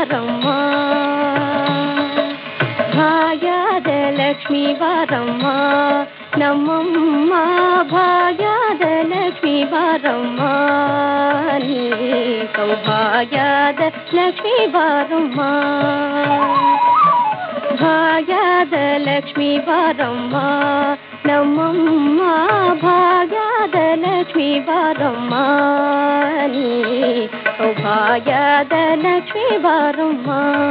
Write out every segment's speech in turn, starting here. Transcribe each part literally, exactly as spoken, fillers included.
ಬಾರಮ್ಮ, ಭಾಗ್ಯದ ಲಕ್ಷ್ಮೀ ಬಾರಮ್ಮ ನಮ್ಮಮ್ಮ, ಭಾಗ್ಯದ ಲಕ್ಷ್ಮೀ ಬಾರಮ್ಮ, ನೀ ಸೌಭಾಗ್ಯದ ಲಕ್ಷ್ಮೀ ಬಾರಮ್ಮ, ಭಾಗ್ಯದ ಲಕ್ಷ್ಮೀ ಬಾರಮ್ಮ ನಮ್ಮಮ್ಮ, ಭಾಗ್ಯದ ಲಕ್ಷ್ಮೀ ಬಾರಮ್ಮ, ನೀ ಸೌಭಾಗ್ಯದ ಲಕ್ಷ್ಮೀ ಬಾರಮ್ಮ.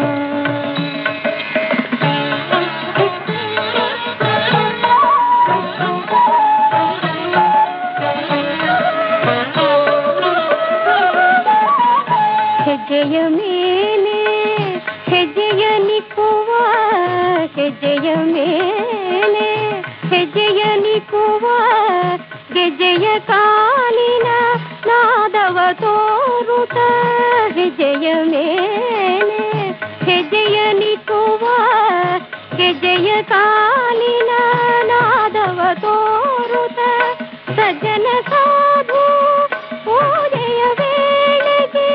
ಹೆಜ್ಜೆಯ ಮೇಲೆ ಹೆಜ್ಜೆಯ ನಿಕ್ಕುವ, ಹೆಜ್ಜೆಯ ಮೇಲೆ ಹೆಜ್ಜೆಯ ನಿಕ್ಕುವ, ಗೆಜ್ಜೆಯ ಕಾಲಿನ ನಾದವ ತೋರುತ್ತ, ಹೆಜ್ಜೆಯ ಮೇಲೆ ಹೆಜ್ಜೆಯ ನಿಕ್ಕುವ, ಗೆಜ್ಜೆಯ ಕಾಲಿನ ನಾದವ ತೋರುತ್ತ, ಸಜ್ಜನ ಸಾಧು ಪೂಜೆಯ ವೇಳೆಗೆ,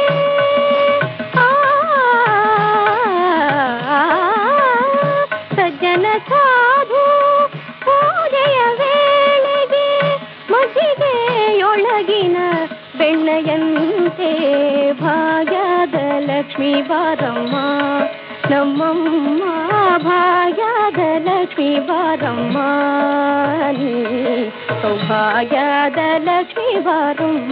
ಸಜ್ಜನ ಸಾಧು ಪೂಜೆಯ ವೇಳೆಗೆ, ಮಜ್ಜಿಗೆಯೊಳಗಿನ ಬೆಣ್ಣೆಯಂತೆ, ಭಾಗ್ಯದ ಲಕ್ಷ್ಮೀ ಬಾರಮ್ಮ ನಮ್ಮಮ್ಮ, ಭಾಗ್ಯದ ಲಕ್ಷ್ಮೀ ಬಾರಮ್ಮ, ನೀ ಸೌಭಾಗ್ಯದ ಲಕ್ಷ್ಮೀ ಬಾರಮ್ಮ.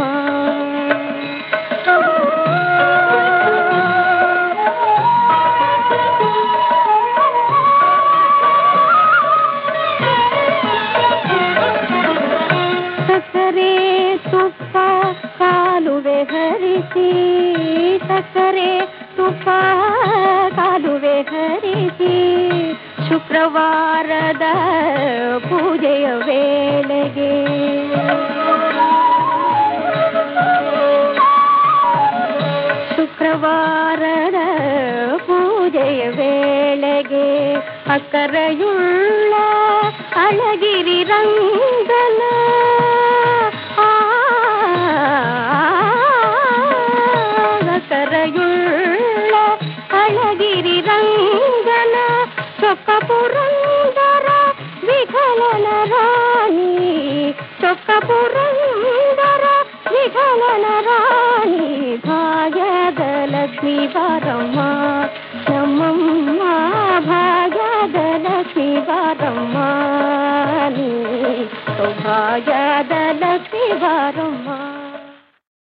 ಸಕ್ಕರೆ ತುಪ್ಪ ಕಾಲುವೆ ಹರಿಸಿ, ಸಕ್ಕರೆ ತುಪ್ಪ ಕಾಲುವೆ ಹರಿಸಿ, ಶುಕ್ರವಾರದ ಪೂಜೆಯ ವೇಳೆಗೆ, ಶುಕ್ರವಾರದ ಪೂಜೆಯ ವೇಳೆಗೆ, ಅಕ್ಕರೆಯುಳ್ಳ ಅಳಗಿರಿ ರಂಗನ, ಅಕ್ಕರೆಯುಳ್ಳ ಅಳಗಿರಿ ರಂಗನ, ಚೊಕ್ಕ ಪುರಂದರ ವಿಠಲನ ರಾಣಿ, ಚೊಕ್ಕ ಪುರಂದರ ವಿಠಲನ ರಾಣಿ, ಭಾಗ್ಯದ ಲಕ್ಷ್ಮೀ ಬಾರಮ್ಮ ನಮ್ಮಮ್ಮ, ಭಾಗ್ಯದ ಲಕ್ಷ್ಮೀ ಬಾರಮ್ಮ, ನೀ ಸೌಭಾಗ್ಯದ ಲಕ್ಷ್ಮೀ ಬಾರಮ್ಮ.